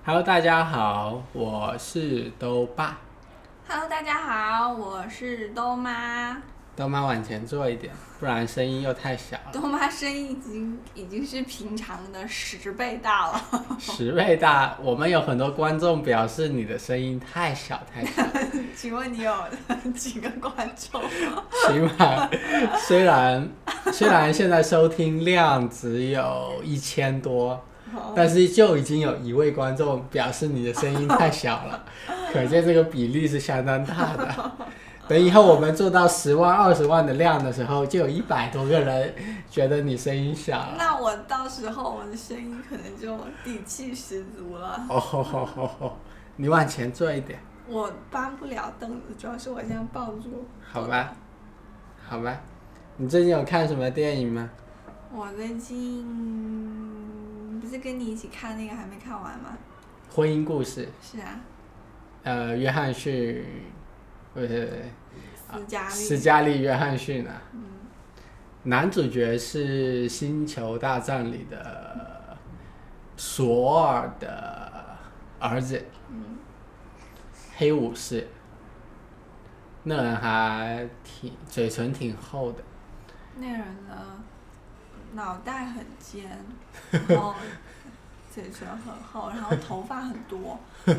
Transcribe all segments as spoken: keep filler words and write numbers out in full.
Hello，大家好，我是兜爸。 Hello，大家好，我是兜妈。 兜妈往前坐一点，不然声音又太小了。 兜妈声音已经已经是平常的十倍大了。 十倍大，我们有很多观众表示你的声音太小太小。 请问你有几个观众？ 起码虽然虽然现在收听量只有一千多。但是就已经有一位观众表示你的声音太小了，可见这个比例是相当大的。等以后我们做到十万、二十万的量的时候，就有一百多个人觉得你声音小了。 那我到时候我的声音可能就底气十足了。 哦吼吼吼吼！你往前坐一点。 我搬不了凳子，主要是我现在抱住。 好吧，好吧。你最近有看什么电影吗？ 我最近不是跟你一起看那个还没看完吗？ 婚姻故事。 是啊。 呃，约翰逊，不是， 斯嘉丽。 斯嘉丽·约翰逊啊。 嗯。 男主角是《星球大战》里的索尔的儿子。 嗯。 黑武士。那人还挺嘴唇挺厚的。 那人的脑袋很尖，然后嘴唇很厚，然后头发很多。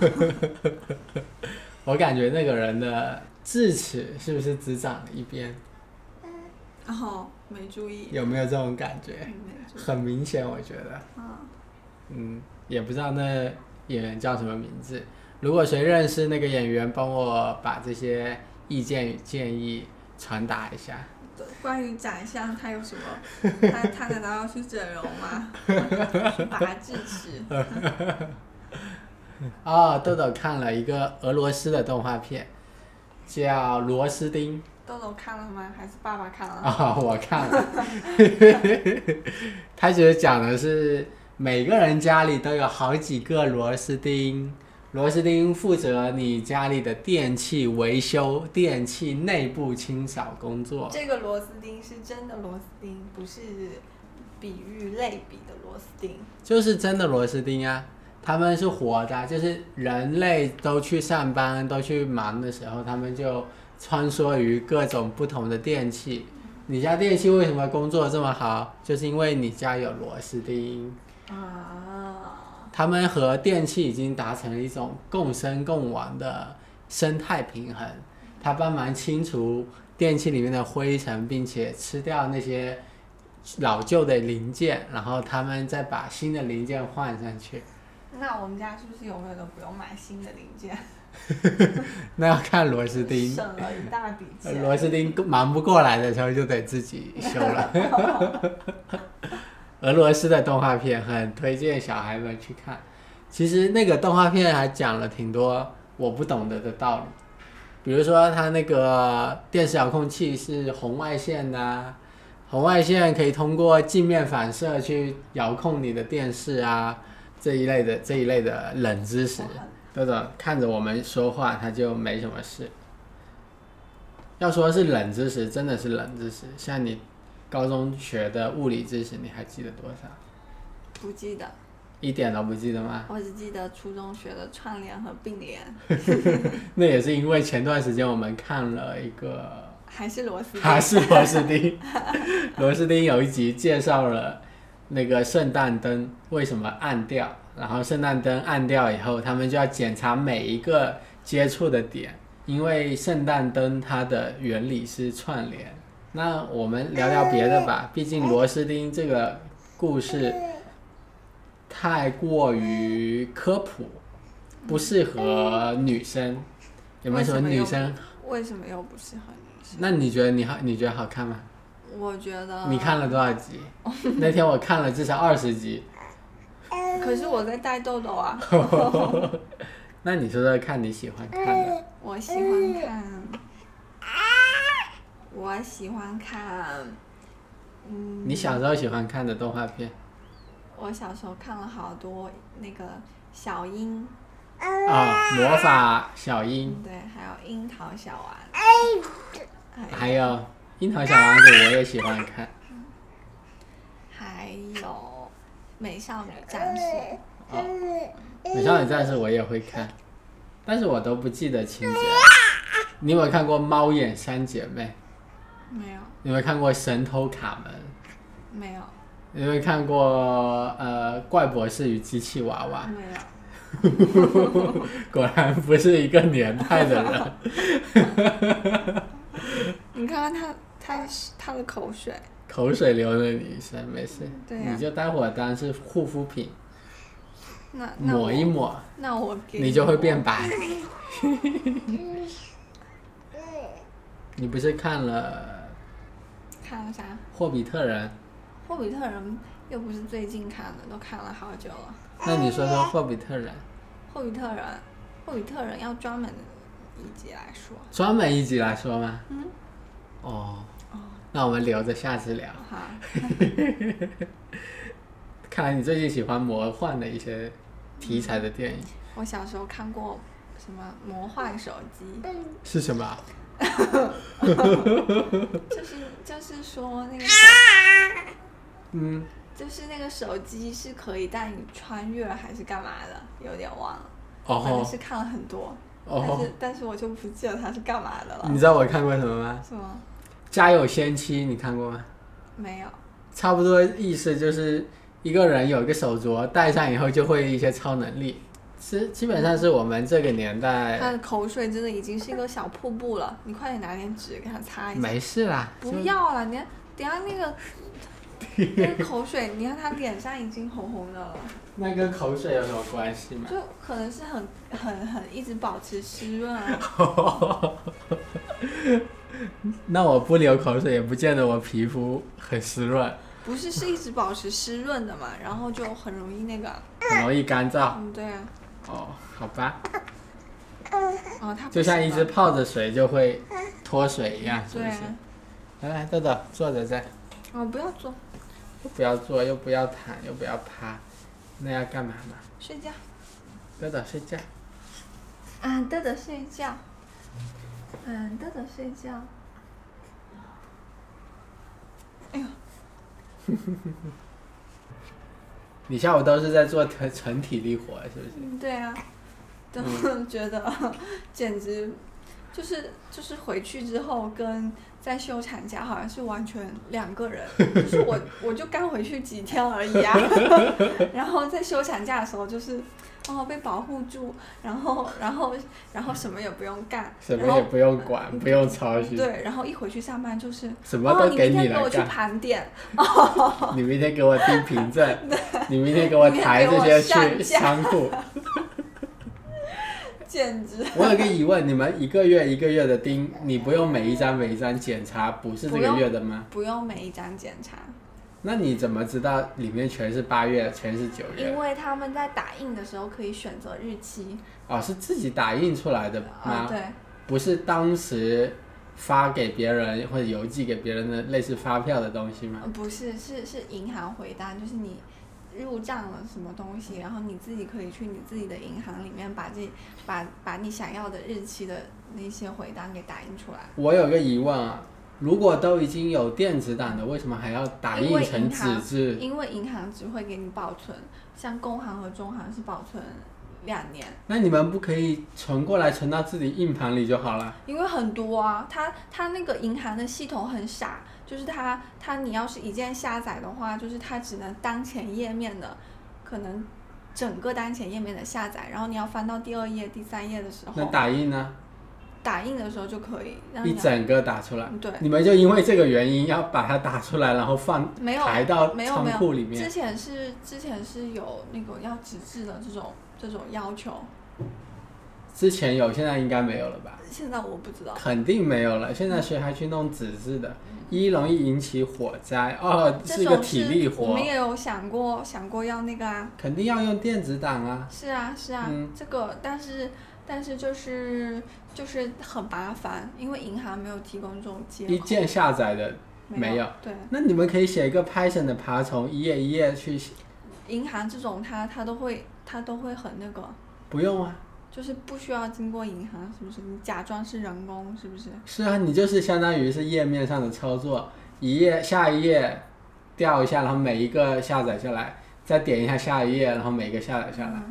我感觉那个人的智齿是不是只长了一边？ 哦，没注意。 有没有这种感觉？很明显，我觉得。 嗯。 嗯，也不知道那演员叫什么名字。如果谁认识那个演员，帮我把这些意见与建议传达一下。 关于长相，他有什么？他他难道要去整容吗？拔智齿。 哦，豆豆看了一个俄罗斯的动画片，叫《螺丝钉》。 豆豆看了吗？还是爸爸看了？ 啊、哦，我看了。他其实讲的是每个人家里都有好几个螺丝钉。螺丝钉负责你家里的电器维修、电器内部清扫工作。 这个螺丝钉是真的螺丝钉，不是比喻类比的螺丝钉。 就是真的螺丝钉啊，他们是活的，就是人类都去上班、都去忙的时候，他们就穿梭于各种不同的电器。你家电器为什么工作这么好？就是因为你家有螺丝钉。 啊。 他们和电器已经达成了一种共生共玩的生态平衡，它帮忙清除电器里面的灰尘，并且吃掉那些老旧的零件，然后他们再把新的零件换上去。 那我们家是不是有没有都不用买新的零件？ 那要看螺丝钉， 省了一大笔钱。 螺丝钉忙不过来的时候就得自己修了。俄罗斯的动画片很推荐小孩们去看，其实那个动画片还讲了挺多我不懂得的道理，比如说它那个电视遥控器是红外线的、啊，红外线可以通过镜面反射去遥控你的电视啊，这一类的这一类的冷知识，豆豆看着我们说话他就没什么事。要说是冷知识，真的是冷知识，像你高中学的物理知识你还记得多少？ 不记得。 一点都不记得吗？ 我只记得初中学的串联和并联。 那也是因为前段时间我们看了一个还是螺丝钉还是螺丝钉螺丝钉有一集介绍了那个圣诞灯为什么暗掉，然后圣诞灯暗掉以后他们就要检查每一个接触的点，因为圣诞灯它的原理是串联。那我们聊聊别的吧，毕竟螺丝钉这个故事太过于科普，不适合女生。有没有什么女生？ 为什么又不适合女生？ 那你觉得你好？你觉得好看吗？ 我觉得。 你看了多少集？那天我看了至少二十集。 可是我在带豆豆啊。 那你说说看你喜欢看的。 我喜欢看。我喜欢看。嗯。 你小时候喜欢看的动画片？ 我小时候看了好多那个小樱。 啊，魔法小樱。 对，还有樱桃小丸。 还有樱桃小丸子我也喜欢看。 还有美少女战士。 哦， 美少女战士我也会看，但是我都不记得情节。你有没有看过猫眼三姐妹？ 没有。 你有没有看过神偷卡门？ 没有。 你有没有看过呃怪博士与机器娃娃？ 没有。 果然不是一个年代的人。 你看看他他他的口水， 口水流了你一身，没事。 对呀、啊。 你就待会儿当是护肤品， 那那抹一抹， 那我给你就会变白。你不是看了？ 看了啥？ 霍比特人。 霍比特人又不是最近看的，都看了好久了。 那你说说霍比特人。 霍比特人，霍比特人要专门一集来说。 专门一集来说吗？ 嗯。 哦。 哦。 那我们留着下次聊。 好。 看来你最近喜欢魔幻的一些题材的电影。 我小时候看过什么魔幻手机？ 是什么？ 就是就是说那个手， 嗯， 就是那个手机是可以带你穿越还是干嘛的，有点忘了。 哦。 反正是看了很多， 哦、 但是但是我就不记得它是干嘛的了。 你知道我看过什么吗？ 什么？ 家有仙妻，你看过吗？ 没有。 差不多意思就是一个人有一个手镯，戴上以后就会一些超能力。是基本上是我们这个年代。 他的口水真的已经是一个小瀑布了，你快点拿点纸给他擦一下。 没事啦。 不要了，你等下那个那个口水，你看他脸上已经红红的了。 那跟口水有什么关系吗？ 就可能是很很很一直保持湿润啊。 那我不流口水也不见得我皮肤很湿润。 不是，是一直保持湿润的嘛，然后就很容易那个。 很容易干燥。 嗯，对啊。 哦，好吧。 哦，它就像一直泡着水就会脱水一样，是不是？ 对啊。 来来，豆豆坐着在。 哦，不要坐。 又不要坐，又不要躺，又不要趴，那要干嘛嘛？ 睡觉。 豆豆睡觉。 啊，豆豆睡觉。嗯，豆豆睡觉。哎呦。 你下午都是在做纯体力活，是不是？ 嗯，对啊，都觉得简直就是就是回去之后跟在休产假好像是完全两个人，就是我我就刚回去几天而已啊，然后在休产假的时候就是哦被保护住，然后然后然后什么也不用干， 什么也不用管，不用操心。 对，然后一回去上班就是什么都给你来干。哦，你明天给我去盘点。哦。 你明天给我订凭证。你明天给我抬这些去仓库。 简直。 我有个疑问，你们一个月一个月的盯，你不用每一张每一张检查，不是这个月的吗？ 不用每一张检查。 那你怎么知道里面全是八月，全是九月？ 因为他们在打印的时候可以选择日期。 哦，是自己打印出来的吗？ 啊，对。 不是当时发给别人或者邮寄给别人的类似发票的东西吗？ 不是，是是银行回单，就是你入账了什么东西，然后你自己可以去你自己的银行里面把这把把你想要的日期的那些回单给打印出来。 我有个疑问啊。如果都已经有电子档的，为什么还要打印成纸质？ 因为银行只会给你保存，像工行和中行是保存两年。 那你们不可以存过来存到自己硬盘里就好了？ 因为很多啊，它它那个银行的系统很傻，就是它它你要是一键下载的话，就是它只能当前页面的，可能整个当前页面的下载，然后你要翻到第二页、第三页的时候。 那打印呢？ 打印的时候就可以让一整个打出来。 对。 你们就因为这个原因要把它打出来，然后放抬到仓库里面。 之前是之前是有那个要纸质的这种这种要求。 之前有，现在应该没有了吧？ 现在我不知道。 肯定没有了，现在谁还去弄纸质的？嗯、一容易引起火灾哦，是个体力活。 我们也有想过想过要那个啊。 肯定要用电子档啊。 是啊是啊，嗯、这个但是。但是就是就是很麻烦，因为银行没有提供这种接口。 一键下载的没有。 没有对。 那你们可以写一个 Python 的爬虫，一页一页去。 银行这种它它都会它都会很那个。 不用啊。 就是不需要经过银行，是不是？你假装是人工，是不是？ 是啊，你就是相当于是页面上的操作，一页下一页调一下，然后每一个下载下来，再点一下下一页，然后每一个下载下来。嗯、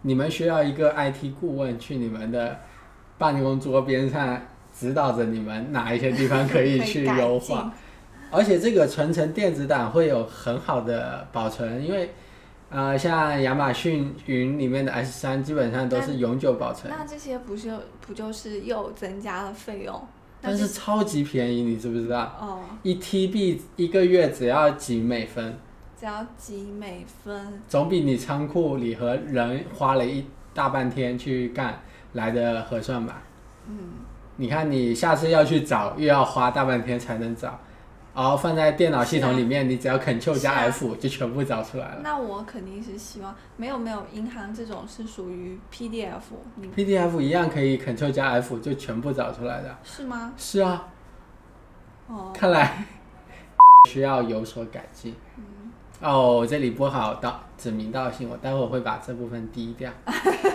你们需要一个 I T 顾问去你们的办公桌边上指导着你们哪一些地方可以去优化。而且这个存成电子档会有很好的保存，因为呃，像亚马逊云里面的 S 三 基本上都是永久保存。 那这些不是不就是又增加了费用？ 但是超级便宜，你知不知道？ 哦。 一 T B 一个月只要几美分。 只要几美分。 总比你仓库里和人花了一大半天去干来的合算吧。 嗯。你看你下次要去找，又要花大半天才能找。然后放在电脑系统里面，啊、你只要 Ctrl 加 F、啊、就全部找出来了。 那我肯定是希望没有没有银行这种是属于 P D F。P D F 一样可以 Ctrl 加 F 就全部找出来的。 是吗？ 是啊。 哦。 看来需要有所改进。 嗯。 哦，这里不好道指名道姓，我待会儿会把这部分低掉。啊，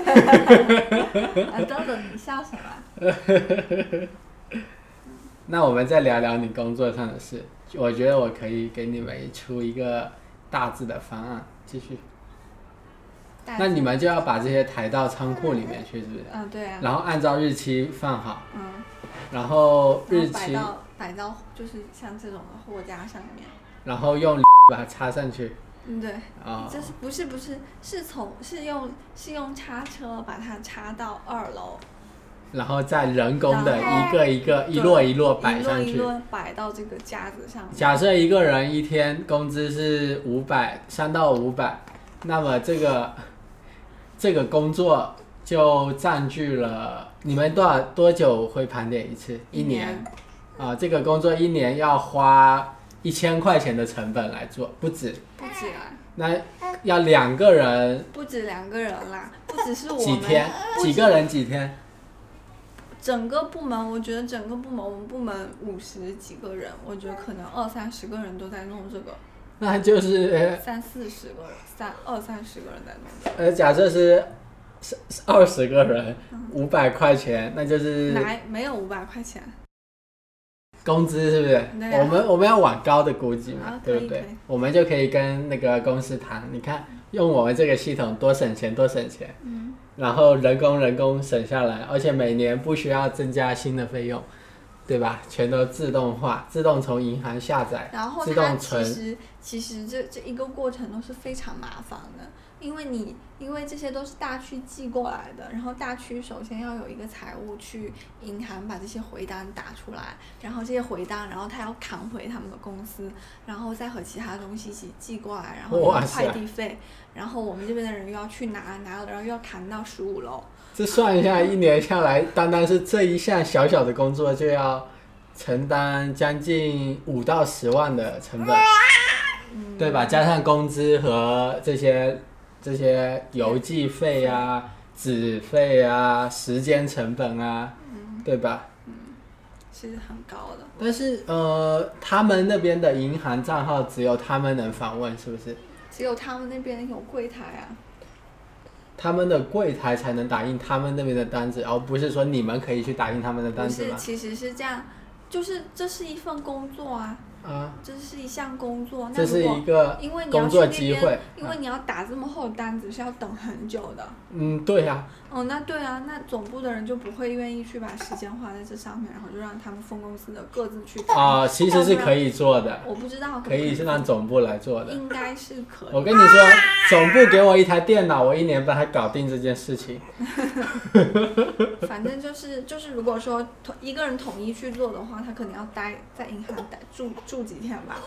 豆豆，你笑什么？ 那我们再聊聊你工作上的事。我觉得我可以给你们出一个大致的方案，继续。那你们就要把这些抬到仓库里面去，是不是？ 嗯，对啊。 然后按照日期放好。 嗯。 然后日期。 摆到摆到就是像这种的货架上面。 然后用把它插上去。 嗯，对。 啊、哦。 这是不是不是是从是用是用叉车把它插到二楼。 然后再人工的一个一个一摞一摞摆上去， 一摞一摞摆到这个架子上面。 假设一个人一天工资是五百，三到五百，那么这个这个工作就占据了你们多少多久会盘点一次？一年。啊，这个工作一年要花一千块钱的成本来做，不止。 不止啊。 那要两个人。 不止两个人啦，不只是我们。 几天？几个人几天？ 整个部门，我觉得整个部门，我们部门五十几个人，我觉得可能二三十个人都在弄这个。 那就是三四十个人，三二三十个人在弄这个。呃，假设是二十个人，五百块钱，那就是。 哪没有五百块钱？ 工资是不是？ 啊、 我们我们要往高的估计嘛， 啊、 对不对？我们就可以跟那个公司谈，你看用我们这个系统多省钱多省钱。 嗯。 然后人工人工省下来，而且每年不需要增加新的费用，对吧？全都自动化，自动从银行下载， 然后自动存。 其实其实这这一个过程都是非常麻烦的，因为你因为这些都是大区寄过来的，然后大区首先要有一个财务去银行把这些回单打出来，然后这些回单，然后他要扛回他们的公司，然后再和其他东西一起寄过来，然后有快递费，然后我们这边的人又要去拿，拿了然后又要扛到十五楼。 这算一下，一年下来，单单是这一项小小的工作就要承担将近五到十万的成本， 嗯、 对吧？加上工资和这些这些邮寄费啊、纸费啊、时间成本啊， 嗯、 对吧？ 嗯，是很高的。 但是呃，他们那边的银行账号只有他们能访问，是不是？ 只有他们那边有柜台啊。 他们的柜台才能打印他们那边的单子，而不是说你们可以去打印他们的单子吗？ 不是，其实是这样，就是这是一份工作啊。 啊， 这是一项工作， 这是一个工作机会， 因为你要打这么厚的单子是要等很久的。 嗯，对呀、 啊。哦，那对啊，那总部的人就不会愿意去把时间花在这上面，然后就让他们分公司的各自去打。 啊、呃，其实是可以做的。 我不知道可不可以。可以是让总部来做的。 应该是可以。 我跟你说，总部给我一台电脑，我一年帮他搞定这件事情。 反正就是就是，如果说一个人统一去做的话，他可能要待在银行待住住几天吧。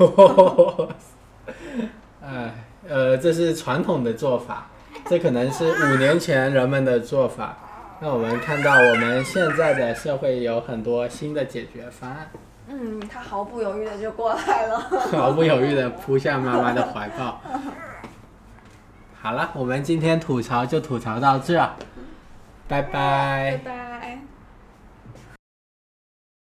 哎，呃，这是传统的做法，这可能是五年前人们的做法。那我们看到我们现在的社会有很多新的解决方案。 嗯，他毫不犹豫的就过来了。 毫不犹豫的扑向妈妈的怀抱。好了，我们今天吐槽就吐槽到这，拜拜。 拜拜。